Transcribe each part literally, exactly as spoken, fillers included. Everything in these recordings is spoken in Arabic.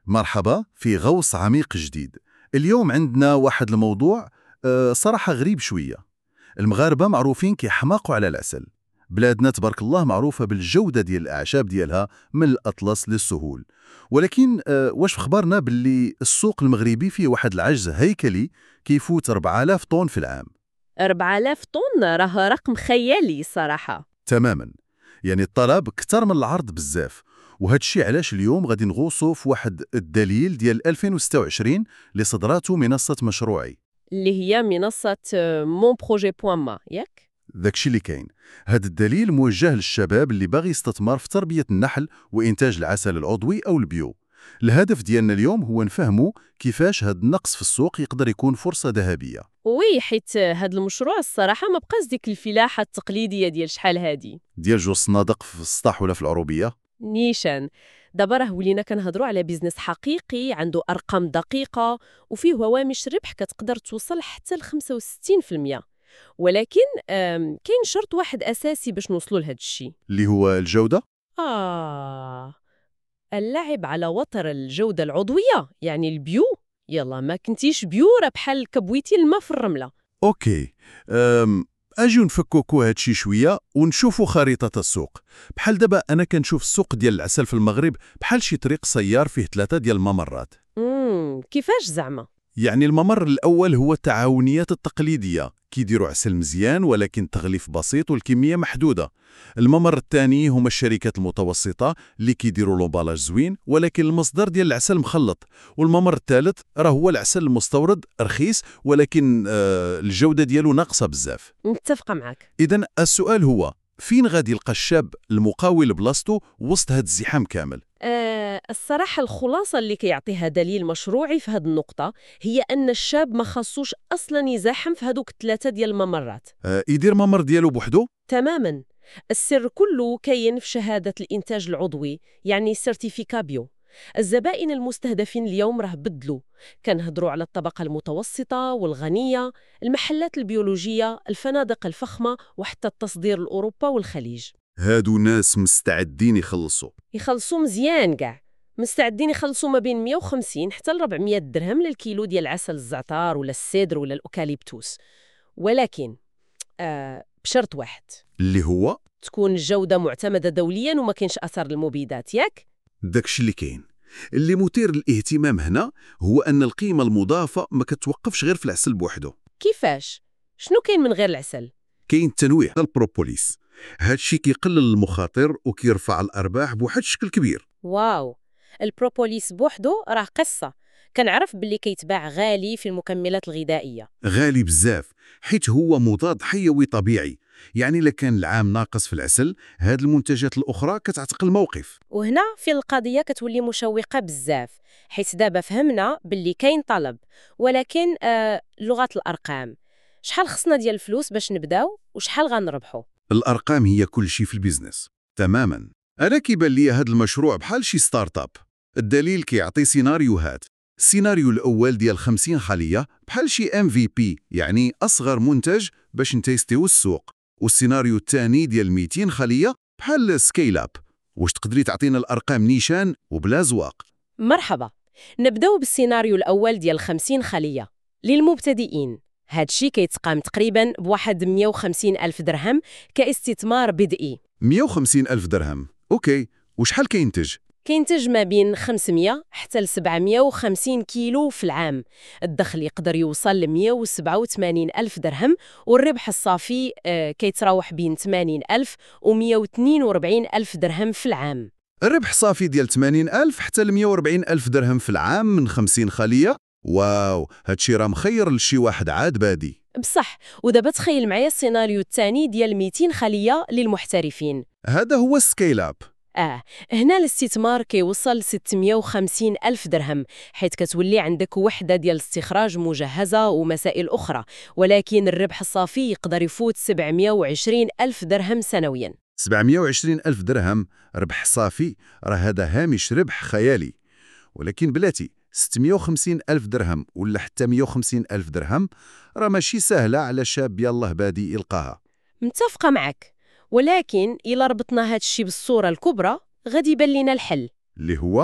مرحبا في غوص عميق جديد. اليوم عندنا واحد الموضوع آه، صراحة غريب شوية. المغاربة معروفين كيحماقوا على العسل. بلادنا تبارك الله معروفة بالجودة ديال الأعشاب ديالها من الأطلس للسهول. ولكن آه، واش في خبرنا باللي السوق المغربي فيه واحد العجز هيكلي كيفوت أربعة آلاف طن في العام؟ أربعة آلاف طن راه رقم خيالي صراحة. تماما، يعني الطلب كتر من العرض بزاف. وهذا الشيء علاش اليوم غادي نغوصوا في واحد الدليل ديال ألفين وستة وعشرين اللي صدراته منصة مشروعي، اللي هي منصة مون بروجي بوان ما، ياك؟ داكشي اللي كاين. هذا الدليل موجه للشباب اللي باغي يستثمر في تربية النحل وإنتاج العسل العضوي أو البيو. الهدف ديالنا اليوم هو نفهموا كيفاش هذا النقص في السوق يقدر يكون فرصة ذهبية. وي، حيت هاد المشروع الصراحة ما بقاش ديك الفلاحة التقليدية ديال شحال هادي ديال جوج صنادق في السطح ولا في العروبية. نيشان. دابا راه ولينا كنهضروا على بيزنس حقيقي عنده أرقام دقيقة وفيه هوامش ربح كتقدر توصل حتى ل خمسة وستين بالمئة. ولكن آم، كاين شرط واحد أساسي باش نوصلوا لهاد الشيء. اللي هو الجودة. آه اللعب على وتر الجودة العضوية، يعني البيو. يلا ما كنتيش بيو راه بحال كبويتي الماء في الرملة. اوكي، أم اجيو نفكوكو هادشي شويه ونشوفوا خريطه السوق. بحال دابا انا كنشوف السوق ديال العسل في المغرب بحال شي طريق سيار فيه ثلاثه ديال الممرات. امم كيفاش زعما؟ يعني الممر الاول هو التعاونيات التقليديه، كيديروا عسل مزيان ولكن تغليف بسيط والكميه محدوده. الممر الثاني هما الشركات المتوسطه اللي كيديروا لومبالاج زوين ولكن المصدر ديال العسل مخلط. والممر الثالث راه هو العسل المستورد رخيص ولكن آه الجوده ديالو ناقصه بزاف. متفقة معك. إذن السؤال هو فين غادي يلقى الشاب المقاول لبلاصتو وسط هاد الزحام كامل؟ آه الصراحة الخلاصة اللي كيعطيها دليل مشروعي في هذه النقطة هي أن الشاب ما خاصوش أصلا يزاحم في هذوك الثلاثة ديال الممرات. آه يدير ممر ديالو بوحدو؟ تماما. السر كله كاين في شهادة الإنتاج العضوي، يعني سيرتيفيكا بيو. الزبائن المستهدفين اليوم راه بدلوا، كنهضروا على الطبقة المتوسطة والغنية، المحلات البيولوجية، الفنادق الفخمة وحتى التصدير لأوروبا والخليج. هادو ناس مستعدين يخلصوا. يخلصوا مزيان كاع، مستعدين يخلصوا ما بين مية وخمسين حتى ل أربعمية درهم للكيلو ديال عسل الزعتر ولا السيدر ولا الأوكاليبتوس. ولكن آه بشرط واحد، اللي هو تكون الجودة معتمدة دولياً وما كاينش أثر المبيدات، ياك؟ داكشي اللي كاين. اللي مثير للاهتمام هنا هو أن القيمة المضافة ما كتوقفش غير في العسل بوحدو. كيفاش؟ شنو كاين من غير العسل؟ كاين التنويع البروبوليس. هادشي كيقلل المخاطر وكيرفع الأرباح بواحد الشكل كبير. واو، البروبوليس بوحدو راه قصة. كنعرف باللي كيتباع غالي في المكملات الغذائية. غالي بزاف حيت هو مضاد حيوي طبيعي، يعني إلا كان العام ناقص في العسل هاد المنتجات الأخرى كتعتقل الموقف. وهنا في القضية كتولي مشوقة بزاف، حيث دابا فهمنا باللي كاين طلب. ولكن آه لغة الأرقام، شحال خصنا ديال الفلوس باش نبداو وشحال غنربحو؟ الأرقام هي كل شيء في البيزنس. تماما. أنا كيبان لي هاد المشروع بحال شي ستارت اب. الدليل كيعطي سيناريوهات. السيناريو الأول ديال خمسين خلية بحال شي ام في بي، يعني أصغر منتج باش نتيستيو السوق. والسيناريو الثاني ديال مئتين خلية بحال سكيل اب. واش تقدري تعطينا الأرقام نيشان وبلا زواق؟ مرحبا. نبداو بالسيناريو الأول ديال خمسين خلية للمبتدئين. هادشي كيتقام تقريبا بواحد مية وخمسين ألف درهم كاستثمار بدئي. مية وخمسين ألف درهم، أوكي. وشحال كينتج؟ كينتج ما بين خمسمية حتى ل سبعمية وخمسين كيلو في العام. الدخل يقدر يوصل ل مية وسبعة وثمانين ألف درهم، والربح الصافي آه كيتراوح بين ثمانين ألف و مية واثنين وأربعين ألف درهم في العام. الربح صافي ديال ثمانين ألف حتى ل مية وأربعين ألف درهم في العام من خمسين خلية. واو، هادشي راه مخير لشي واحد عاد بادي. بصح، ودابا تخيل معايا السيناريو الثاني ديال مئتين خلية للمحترفين. هذا هو السكيل اب. آه هنا الاستثمار كيوصل ل ستمية وخمسين ألف درهم، حيث كتولي عندك وحدة ديال الاستخراج مجهزة ومسائل أخرى. ولكن الربح الصافي يقدر يفوت سبعمية وعشرين ألف درهم سنوياً. سبعمية وعشرين ألف درهم ربح صافي، راه هذا هامش ربح خيالي. ولكن بلاتي ستمية وخمسين ألف درهم ولا حتى مية وخمسين ألف درهم راه ماشي سهلة على شاب يالله بادي يلقاها. متفقة معك، ولكن إلا ربطنا هاد الشي بالصورة الكبرى غادي يبان لينا الحل. اللي هو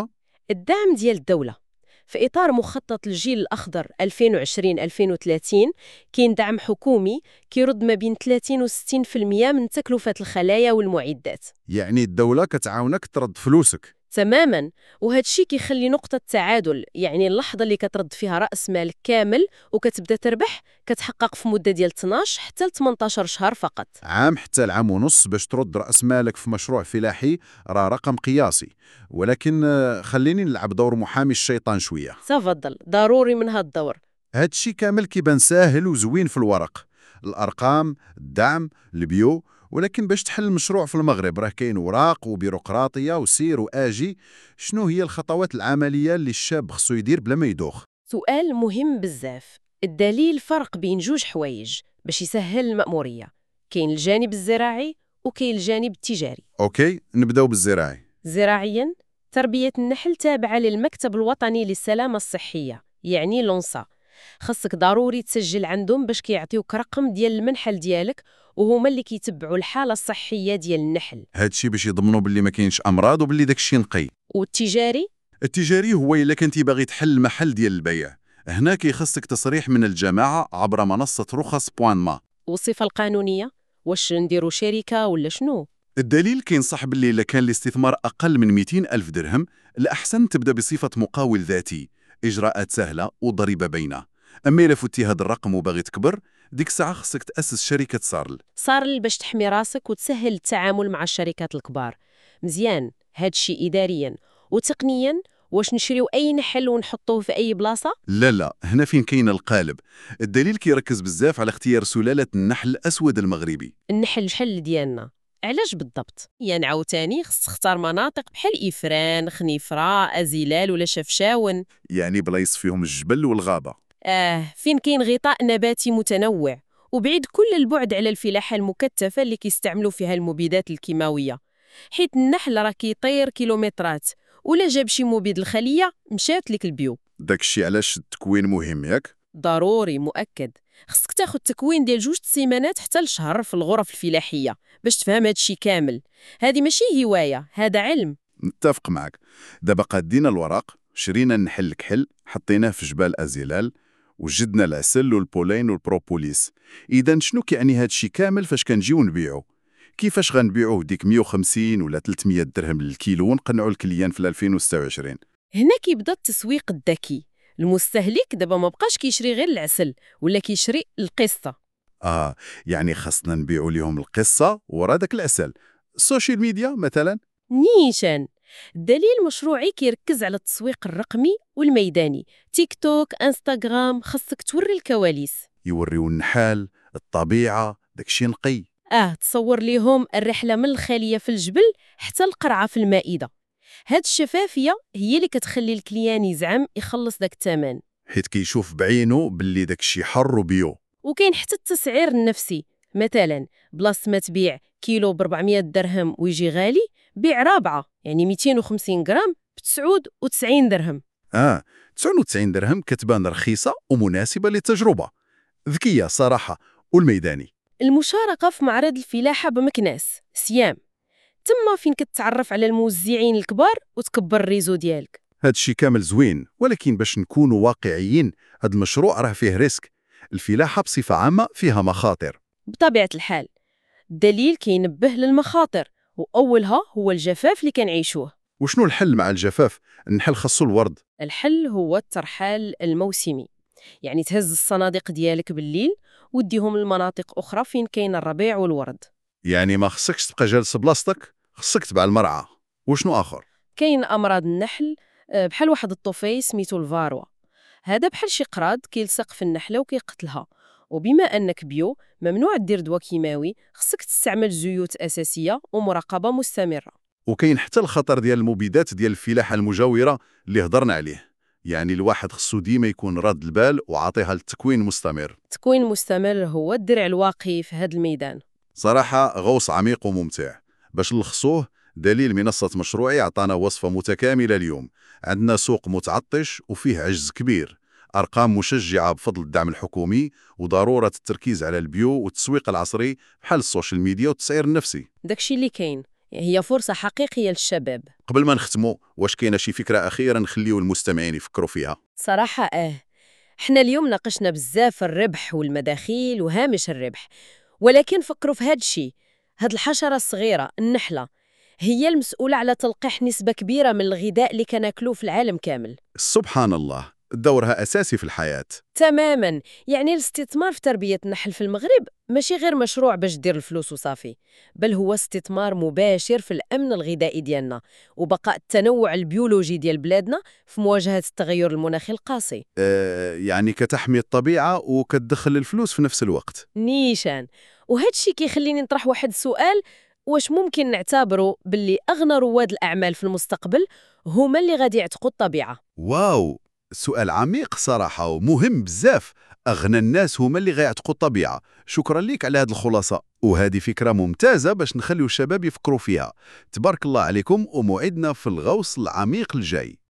الدعم ديال الدولة في إطار مخطط الجيل الأخضر ألفين وعشرين ألفين وثلاثين كاين دعم حكومي كيرد ما بين ثلاثين و ستين بالمئة من تكلفة الخلايا والمعدات. يعني الدولة كتعاونك ترد فلوسك. تماما، وهذا الشيء كيخلي نقطة تعادل، يعني اللحظة اللي كترد فيها رأس مال كامل وكتبدا تربح كتحقق في مدة ديال اثناش حتى ل ثمانية عشر شهر فقط. عام حتى العام ونص باش ترد رأس مالك في مشروع فلاحي راه رقم قياسي. ولكن آه، خليني نلعب دور محامي الشيطان شوية. تفضل، ضروري من هذا الدور. هاد الشي كامل كيبان ساهل وزوين في الورق، الأرقام، الدعم، البيو، ولكن باش تحل المشروع في المغرب راه كاين وراق وبيروقراطية وسير وآجي. شنو هي الخطوات العملية اللي الشاب خصو يدير بلا ما يدوخ؟ سؤال مهم بزاف. الدليل فرق بين جوج حوايج باش يسهل المأمورية، كاين الجانب الزراعي وكاين الجانب التجاري. أوكي، نبداو بالزراعي. زراعياً، تربية النحل تابعة للمكتب الوطني للسلامة الصحية، يعني لونسا. خاصك ضروري تسجل عندهم باش كيعطيوك رقم ديال المنحل ديالك، وهما اللي كيتبعوا الحالة الصحية ديال النحل. هادشي باش يضمنوا باللي ما كاينش أمراض وباللي داكشي نقي. والتجاري؟ التجاري هو إلا كنتي باغي تحل المحل ديال البيع، هنا كيخصك تصريح من الجماعة عبر منصة رخص بوان ما. والصفة القانونية؟ واش نديرو شركة ولا شنو؟ الدليل كينصح باللي إلا كان الاستثمار أقل من مئتين ألف درهم الأحسن تبدأ بصفة مقاول ذاتي، إجراءات سهلة وضريبة باينة. أما إلا فتي هاد الرقم وباغي تكبر، ديك الساعة خصك تأسس شركة صارل. صارل باش تحمي راسك وتسهل التعامل مع الشركات الكبار. مزيان، هادشي إدارياً. وتقنياً، واش نشريو أي نحل ونحطوه في أي بلاصة؟ لا لا، هنا فين كاين القالب. الدليل كيركز بزاف على اختيار سلالة النحل الأسود المغربي. النحل الحل ديالنا علاش بالضبط؟ يعني عاوتاني خص تختار مناطق بحال إفران، خنيفرة، أزيلال ولا شفشاون. يعني بلايص فيهم الجبل والغابة. آه، فين كاين غطاء نباتي متنوع، وبعيد كل البعد على الفلاحة المكثفة اللي كيستعملوا فيها المبيدات الكيماوية، حيت النحل راه كيطير كيلومترات، ولا جاب شي مبيد الخلية مشات لك البيو. داكشي علاش التكوين مهم ياك؟ ضروري، مؤكد. خصك تاخد تكوين ديال جوج سيمانات حتى لشهر في الغرف الفلاحية باش تفهم هادشي كامل. هذه ماشي هواية، هذا علم. نتفق معك. دابا قادينا الورق، شرينا النحل الكحل، حطيناه في جبال أزيلال، وجدنا العسل والبولين والبروبوليس. إذا شنو كيعني هادشي كامل فاش كنجيو نبيعو؟ كيفاش غنبيعوه ديك مئة وخمسين ولا ثلاثمئة درهم للكيلو ونقنعوا الكليان في ألفين وستة وعشرين؟ هنا كيبدا التسويق الذكي. المستهلك دابا ما بقاش كيشري غير العسل، ولا كيشري القصة. آه، يعني خاصنا نبيعوا لهم القصة ورا داك العسل. السوشيال ميديا مثلا. نيشان. الدليل مشروعي كيركز على التسويق الرقمي والميداني، تيك توك، انستغرام. خاصك توري الكواليس، يوريو النحال، الطبيعة، داكشي نقي. اه تصور ليهم الرحلة من الخالية في الجبل حتى القرعة في المائدة. هاد الشفافية هي اللي كتخلي الكليان يزعم يخلص داك الثمن، حيت كيشوف بعينه باللي داكشي حر وبيو. وكاين حتى التسعير النفسي. مثلا بلاصة ما تبيع كيلو ب أربعمئة درهم ويجي غالي، بيع رابعة يعني مئتين وخمسين غرام ب تسعة وتسعين درهم. آه، تسعة وتسعين درهم كتبان رخيصة ومناسبة للتجربة. ذكية صراحة. والميداني؟ المشاركة في معرض الفلاحة بمكناس سيام، تما فين كتعرف على الموزعين الكبار وتكبر الريزو ديالك. هادشي كامل زوين، ولكن باش نكونوا واقعيين هاد المشروع راه فيه ريسك. الفلاحة بصفة عامة فيها مخاطر. بطبيعة الحال، الدليل كينبه للمخاطر، وأولها هو الجفاف اللي كنعيشوه. وشنو الحل مع الجفاف؟ النحل خاصو الورد. الحل هو الترحال الموسمي، يعني تهز الصناديق ديالك بالليل وديهم لمناطق أخرى فين كاين الربيع والورد. يعني ما خصكش تبقى جالس بلاصتك، خصك تبع المرعى. وشنو آخر؟ كاين أمراض النحل، آه، بحال واحد الطفيل سميتو الفاروا. هذا بحال شي قراد كيلصق في النحلة وكيقتلها. وبما أنك بيو ممنوع دير دواء كيماوي، خصك تستعمل زيوت أساسية ومراقبة مستمرة. وكاين حتى الخطر ديال المبيدات ديال الفلاحة المجاورة اللي هضرنا عليه. يعني الواحد خصو ديما يكون راد البال وعاطيها للتكوين مستمر. التكوين المستمر هو الدرع الواقي في هذا الميدان. صراحة غوص عميق وممتع. باش نلخصوه، دليل منصة مشروعي عطانا وصفة متكاملة اليوم. عندنا سوق متعطش وفيه عجز كبير، أرقام مشجعة بفضل الدعم الحكومي، وضرورة التركيز على البيو والتسويق العصري بحال السوشيال ميديا والتسعير النفسي. داكشي اللي كاين. هي فرصة حقيقية للشباب. قبل ما نختموا، واش كاينه شي فكرة أخيرة نخليو المستمعين يفكروا فيها؟ صراحة آه احنا اليوم ناقشنا بزاف الربح والمداخيل وهامش الربح، ولكن فكروا في هاد الشيء. هاد الحشرة الصغيرة النحلة هي المسؤولة على تلقيح نسبة كبيرة من الغذاء اللي كناكلوه في العالم كامل. سبحان الله، دورها أساسي في الحياة. تماما، يعني الاستثمار في تربية النحل في المغرب ماشي غير مشروع باش دير الفلوس وصافي، بل هو استثمار مباشر في الأمن الغذائي ديالنا وبقاء التنوع البيولوجي ديال بلادنا في مواجهة التغير المناخي القاسي. آه يعني كتحمي الطبيعة وكتدخل الفلوس في نفس الوقت. نيشان. وهذا الشيء كيخليني نطرح واحد السؤال: واش ممكن نعتبروا باللي أغنى رواد الأعمال في المستقبل هما اللي غادي يعتقوا الطبيعة؟ واو، سؤال عميق صراحة ومهم بزاف. أغنى الناس هما اللي غيعتقوا الطبيعة. شكرا ليك على هذه الخلاصة، وهذه فكرة ممتازة باش نخليو الشباب يفكروا فيها. تبارك الله عليكم، وموعدنا في الغوص العميق الجاي.